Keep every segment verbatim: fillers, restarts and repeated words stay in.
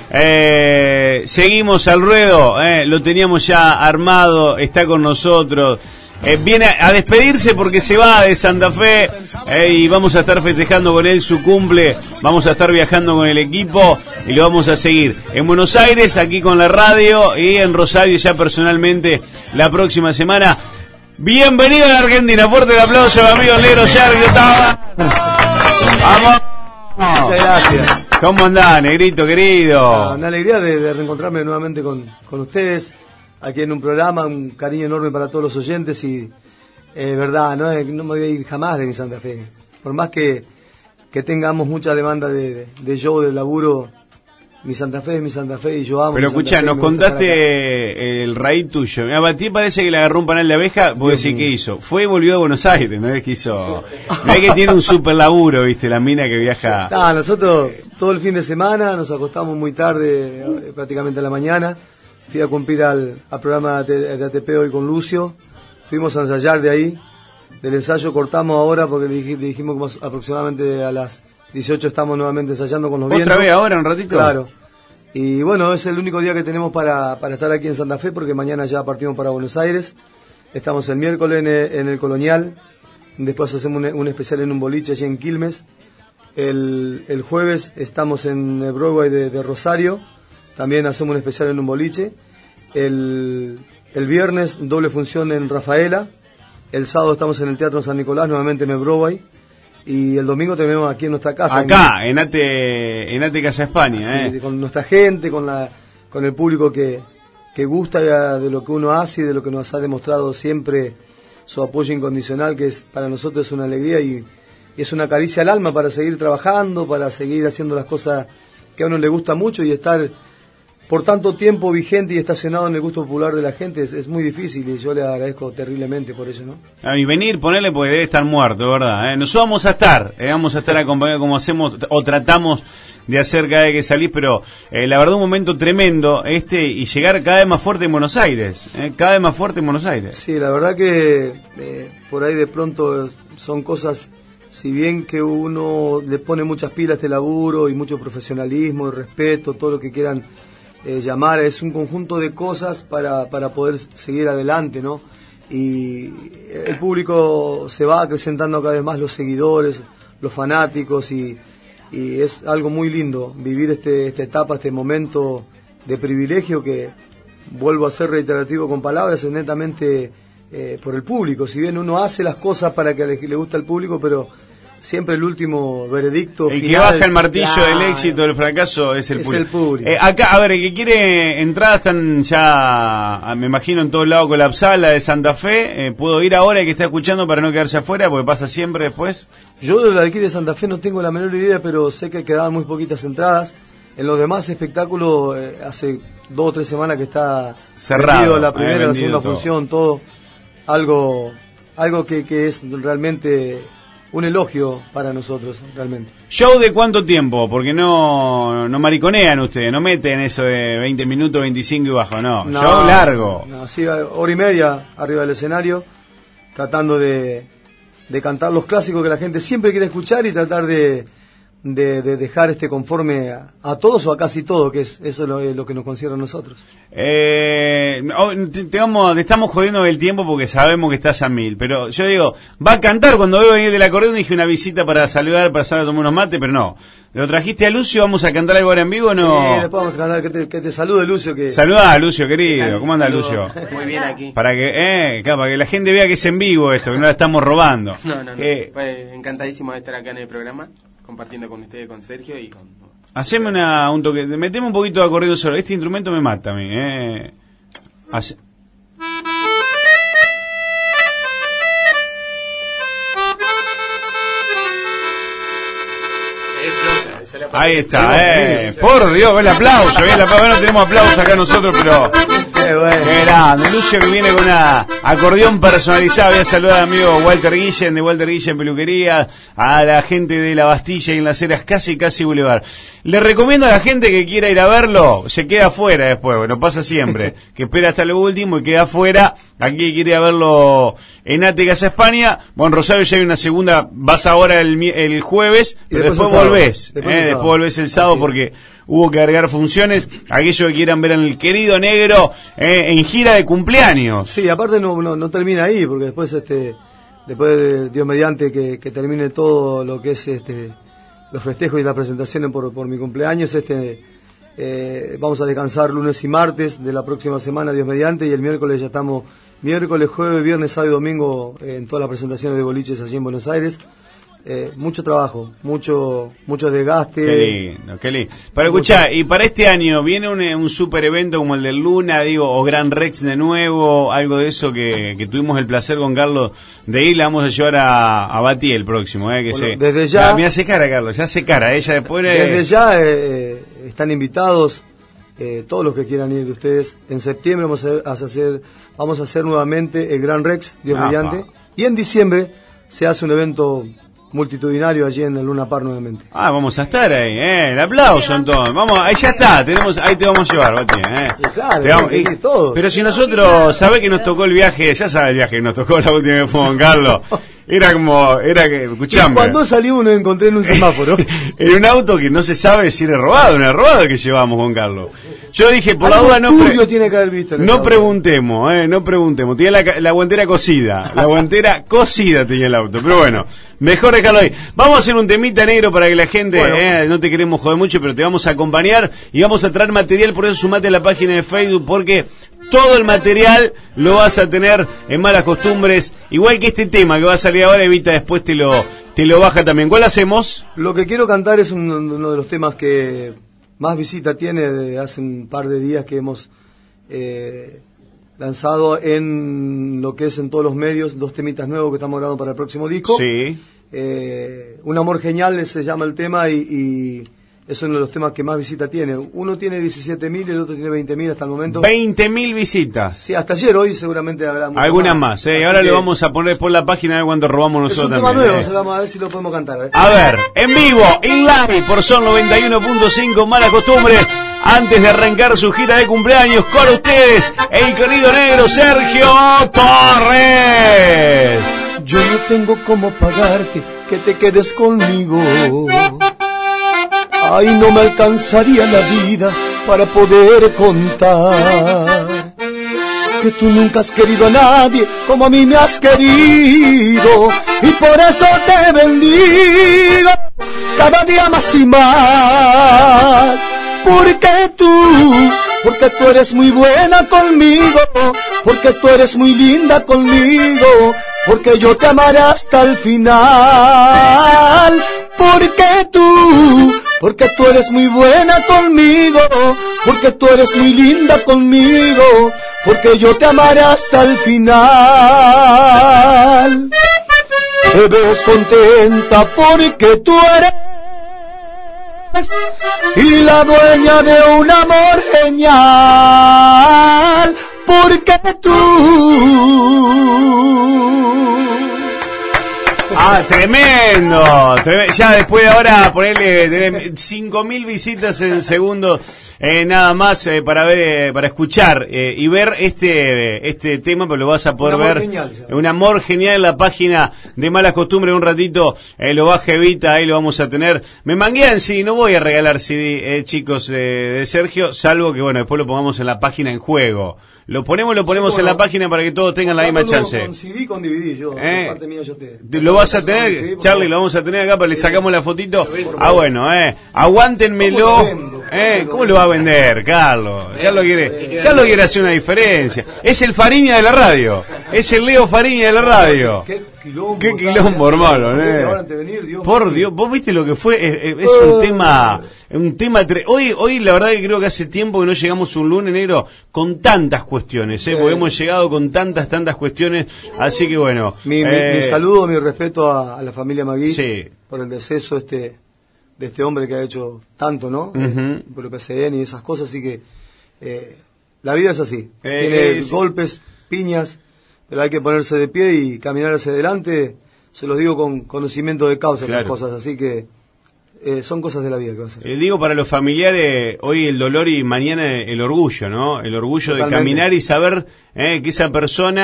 Eh, seguimos al ruedo, eh, lo teníamos ya armado, está con nosotros. Eh, viene a despedirse porque se va de Santa Fe eh, y vamos a estar festejando con él su cumple, vamos a estar viajando con el equipo y lo vamos a seguir en Buenos Aires, aquí con la radio, y en Rosario ya personalmente la próxima semana. Bienvenido a la Argentina, fuerte el aplauso, amigo Negro Sergio Tava. Vamos. Muchas gracias. ¿Cómo andás, Negrito querido? Una, una alegría de, de reencontrarme nuevamente con, con ustedes aquí en un programa, un cariño enorme para todos los oyentes y eh, verdad, no, no me voy a ir jamás de mi Santa Fe. Por más que, que tengamos mucha demanda de, de, de show, de laburo, mi Santa Fe es mi Santa Fe y yo amo. Pero escuchá, nos contaste el raíz tuyo. A ti parece que le agarró un panal de abeja, vos decís ¿qué hizo? Fue y volvió a Buenos Aires, no es que hizo... No es que tiene un super laburo, viste, la mina que viaja... No, nosotros todo el fin de semana nos acostamos muy tarde, prácticamente a la mañana. Fui a cumplir al, al programa de A T P hoy con Lucio. Fuimos a ensayar de ahí. Del ensayo cortamos ahora porque le dijimos que aproximadamente a las dieciocho estamos nuevamente ensayando con los vientos. ¿Otra vez ahora, un ratito? Claro. Y bueno, es el único día que tenemos para, para estar aquí en Santa Fe porque mañana ya partimos para Buenos Aires. Estamos el miércoles en el, en el Colonial. Después hacemos un, un especial en un boliche allí en Quilmes. El, el jueves estamos en el Broadway de, de Rosario. También hacemos un especial en un boliche. El, el viernes doble función en Rafaela. El sábado estamos en el Teatro San Nicolás, nuevamente en el Broadway. Y el domingo terminamos aquí en nuestra casa. Acá, en, en Ate, en Ate Casa España. Sí, eh. con nuestra gente, con la con el público que, que gusta de lo que uno hace y de lo que nos ha demostrado siempre su apoyo incondicional, que es para nosotros es una alegría y, y es una caricia al alma para seguir trabajando, para seguir haciendo las cosas que a uno le gusta mucho y estar por tanto tiempo vigente y estacionado en el gusto popular de la gente es, es muy difícil y yo le agradezco terriblemente por eso, ¿no? A mí venir, ponerle porque debe estar muerto, ¿verdad? ¿Eh? Nosotros vamos a estar, eh, vamos a estar acompañados como hacemos o tratamos de hacer cada vez que salís, pero eh, la verdad un momento tremendo este y llegar cada vez más fuerte en Buenos Aires, eh, cada vez más fuerte en Buenos Aires. Sí, la verdad que eh, por ahí de pronto son cosas, si bien que uno le pone muchas pilas a este laburo y mucho profesionalismo y respeto, todo lo que quieran Eh, llamar, es un conjunto de cosas para, para poder seguir adelante, ¿no? Y el público se va acrecentando cada vez más, los seguidores, los fanáticos, y, y es algo muy lindo vivir este, esta etapa, este momento de privilegio que, vuelvo a ser reiterativo con palabras, es netamente eh, por el público. Si bien uno hace las cosas para que le, le guste al público, pero siempre el último veredicto el final, que baja el martillo claro, del éxito, del fracaso es el es público, el público. Eh, acá, a ver, el que quiere entradas están ya, me imagino, en todos lados colapsadas, la de Santa Fe. eh, ¿Puedo ir ahora el que está escuchando para no quedarse afuera? Porque pasa siempre después. Yo de la de aquí de Santa Fe no tengo la menor idea, pero sé que quedaban muy poquitas entradas. En los demás espectáculos eh, hace dos o tres semanas que está cerrado, la primera, eh, la segunda todo. función, todo algo, algo que, que es realmente un elogio para nosotros, realmente. ¿Show de cuánto tiempo? Porque no no mariconean ustedes, no meten eso de veinte minutos, veinticinco y bajo, no. no Show largo. No, sí, hora y media arriba del escenario, tratando de, de cantar los clásicos que la gente siempre quiere escuchar y tratar de, de, de dejar este conforme a, a todos o a casi todo, que es eso es lo, lo que nos concierne a nosotros. Eh, te, te, vamos, te estamos jodiendo el tiempo porque sabemos que estás a mil, pero yo digo, va a cantar. Cuando veo venir del acordeón dije una visita para saludar, para salir a tomar unos mates, pero no. ¿Lo trajiste a Lucio? ¿Vamos a cantar algo ahora en vivo o no? Sí, después vamos a cantar, que te, que te salude Lucio. Que... Saludá, Lucio, querido. ¿Cómo anda, Lucio? Muy bien aquí. Para que, eh, para que la gente vea que es en vivo esto, que no la estamos robando. No, no, no. Eh, pues, encantadísimo de estar acá en el programa, compartiendo con ustedes, con Sergio y con... Haceme una, un toque, meteme un poquito de acordeón solo. Este instrumento me mata a mí, eh. Hace... Ahí está, eh. Por Dios, ve el aplauso, ve el aplauso. No tenemos aplauso acá nosotros, pero Qué bueno. qué grande. Lucio que viene con una acordeón personalizada. Voy a saludar al amigo Walter Guillen de Walter Guillen Peluquería, a la gente de La Bastilla y en Las Heras, casi casi Boulevard. Le recomiendo a la gente que quiera ir a verlo, se queda afuera después, bueno, pasa siempre, que espera hasta lo último y queda afuera. Aquí quiere ir a verlo en Ate Casa España. Bueno, en Rosario ya hay una segunda, vas ahora el, el jueves, pero después, después volvés, después, eh, después volvés el sábado porque hubo que agregar funciones. Aquellos que quieran ver al querido negro eh, en gira de cumpleaños. Sí, aparte no, no, no termina ahí, porque después, este, después de Dios mediante que, que termine todo lo que es este, los festejos y las presentaciones por, por mi cumpleaños, este, eh, vamos a descansar lunes y martes de la próxima semana, Dios mediante, y el miércoles ya estamos, miércoles, jueves, viernes, sábado y domingo eh, en todas las presentaciones de boliches allí en Buenos Aires. Eh, mucho trabajo, mucho mucho desgaste. Qué lindo, qué lindo. Para escuchar, y para este año, ¿viene un, un super evento como el del Luna, digo, o Gran Rex de nuevo, algo de eso que, que tuvimos el placer con Carlos de ir? La vamos a llevar a, a Batí el próximo, eh, que bueno, se, desde ya, me hace cara, Carlos, ya hace cara, ella después... Desde ya eh, están invitados eh, todos los que quieran ir de ustedes. En septiembre vamos a hacer, vamos a hacer nuevamente el Gran Rex, Dios Apa. mediante, y en diciembre se hace un evento multitudinario allí en el Luna Park nuevamente. Ah, vamos a estar ahí, eh, el aplauso entonces, vamos, ahí ya está, tenemos, ahí te vamos a llevar, Bati, eh. Y claro, Te vamos- sí, y- todos. pero si nosotros, ¿sabés que nos tocó el viaje? Ya sabés el viaje que nos tocó la última vez que fuimos con Carlos, era como, era que, Y escuchame, cuando salimos nos encontré en un semáforo. en un auto que no se sabe si era robado, una robada que llevamos con Carlos. Yo dije, por la Algo duda no, pre- turbio tiene que haber visto en ese no auto. preguntemos, eh, no preguntemos. Tenía la, ca- la guantera cosida, la guantera cosida tenía el auto, pero bueno, mejor dejarlo ahí. Vamos a hacer un temita negro para que la gente, Bueno. eh, no te queremos joder mucho, pero te vamos a acompañar y vamos a traer material, por eso sumate a la página de Facebook, porque todo el material lo vas a tener en Malas Costumbres, igual que este tema que va a salir ahora, Evita después te lo, te lo baja también. ¿Cuál hacemos? Lo que quiero cantar es un- uno de los temas que más visita tiene de hace un par de días que hemos eh, lanzado en lo que es en todos los medios, dos temitas nuevos que estamos grabando para el próximo disco. Sí. Eh, Un amor genial se llama el tema y, y es uno de los temas que más visita tiene. Uno tiene diecisiete mil y el otro tiene veinte mil hasta el momento. veinte mil visitas. Sí, hasta ayer, hoy seguramente habrá mucho Algunas más, eh. Así Ahora le que vamos a poner después la página de cuando robamos es un nosotros tema también. nuevo, eh. se lo vamos a ver si lo podemos cantar. ¿eh? A ver, en vivo, in live, por Son noventa y uno punto cinco, Mala Costumbre. Antes de arrancar su gira de cumpleaños, con ustedes, el querido negro Sergio Torres. Yo no tengo cómo pagarte que te quedes conmigo. Ay, no me alcanzaría la vida para poder contar que tú nunca has querido a nadie como a mí me has querido, y por eso te bendigo cada día más y más, porque tú, porque tú eres muy buena conmigo, porque tú eres muy linda conmigo, porque yo te amaré hasta el final, porque tú, porque tú eres muy buena conmigo, porque tú eres muy linda conmigo, porque yo te amaré hasta el final. Te ves contenta porque tú eres y la dueña de un amor genial, porque tú. Ah, tremendo, tremendo. Ya después de ahora ponerle cinco mil visitas en segundos, eh, nada más eh, para ver, eh, para escuchar eh, y ver este este tema, pero lo vas a poder Un amor ver. genial, ¿sabes? Un amor genial en la página de Malas Costumbres. Un ratito eh, lo baja Evita, ahí lo vamos a tener. Me manguean, sí, no voy a regalar C D, eh, chicos, eh, de Sergio, salvo que, bueno, después lo pongamos en la página en juego. Lo ponemos, lo ponemos Sí, en bueno, la página para que todos tengan la misma Comprando chance. Con C D, con D V D, yo, Eh, de parte mía, yo te... Lo vas a tener, Sí, por Charlie, favor. lo vamos a tener acá, para le sacamos la fotito. Por favor. Ah, bueno, eh, aguántenmelo. ¿Cómo lo vendo? Eh, ¿Cómo ¿Cómo lo lo va a vender, Carlos? Carlos quiere, Carlos quiere hacer una diferencia. Es el Fariña de la radio. Es el Leo Fariña de la radio. Qué quilombo. Qué quilombo, hermano, eh. Ahora antes de venir, Dios Por mío. Dios, vos viste lo que fue, es, es- es un tema, un tema tre- hoy, hoy la verdad que creo que hace tiempo que no llegamos un lunes negro con tantas cuestiones, eh, Sí. porque hemos llegado con tantas, tantas cuestiones, así que bueno. Mi, mi- eh, mi saludo, mi respeto a, a la familia Magui Sí. por el deceso este de este hombre que ha hecho tanto, ¿no? Ujú. Eh, por el P C N y esas cosas, así que eh, la vida es así. Eh, Tiene es- golpes, piñas, pero hay que ponerse de pie y caminar hacia adelante. Se los digo con conocimiento de causa, Claro. las cosas, así que eh, son cosas de la vida que va a ser. Eh, digo para los familiares, hoy el dolor y mañana el orgullo, ¿no? El orgullo de Totalmente. caminar y saber eh, que esa persona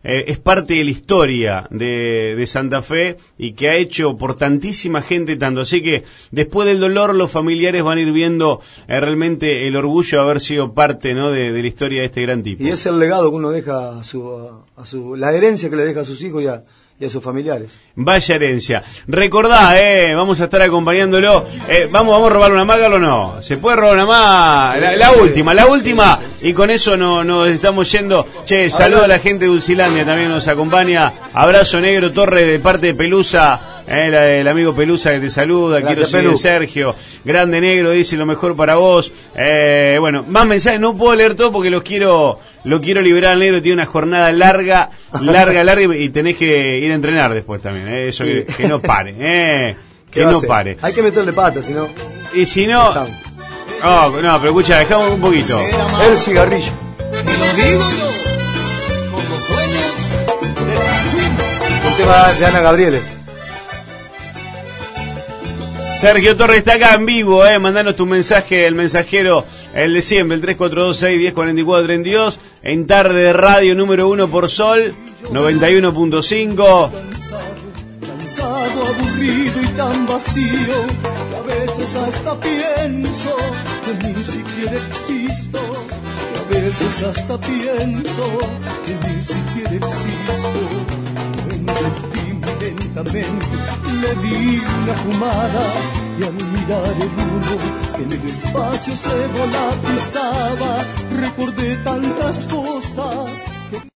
eh, es parte de la historia de, de Santa Fe y que ha hecho por tantísima gente tanto. Así que después del dolor los familiares van a ir viendo eh, realmente el orgullo de haber sido parte, ¿no?, de, de la historia de este gran tipo. Y es el legado que uno deja a su, a, a su, la herencia que le deja a sus hijos y a, y a sus familiares. Vaya herencia. Recordá, eh, vamos a estar acompañándolo. Eh, vamos, vamos a robar una mágalo o no. ¿Se puede robar una más? La, la última, la última. Y con eso nos no estamos yendo. Che, saludo a la gente de Dulcilandia, también nos acompaña. Abrazo Negro Torres de parte de Pelusa. Eh, el, el amigo Pelusa que te saluda. Gracias, quiero seguir Sergio. Grande Negro dice lo mejor para vos. Eh, bueno, más mensajes. No puedo leer todo porque los quiero, lo quiero liberar al Negro. Tiene una jornada larga, larga, larga y tenés que ir a entrenar después también. Eh, eso sí. que, que no pare. Eh, que no pare. Hay que meterle patas, si no. Y si no. Oh, no, pero escucha, dejamos un poquito. El cigarrillo. Y lo digo yo, con los dueños del consumo. Un tema de Ana Gabriele. Sergio Torres está acá en vivo, eh, mandanos tu mensaje, el mensajero, el de siempre, el tres cuatro dos seis, uno cero cuatro cuatro, treinta y dos, en Tarde de Radio número uno por Sol, noventa y uno punto cinco. Cansado, aburrido y tan vacío, que a veces hasta pienso que ni siquiera existo, que a veces hasta pienso que ni siquiera existo. En septiembre lentamente le di una fumada y al mirar el humo que en el espacio se volatizaba, recordé tantas cosas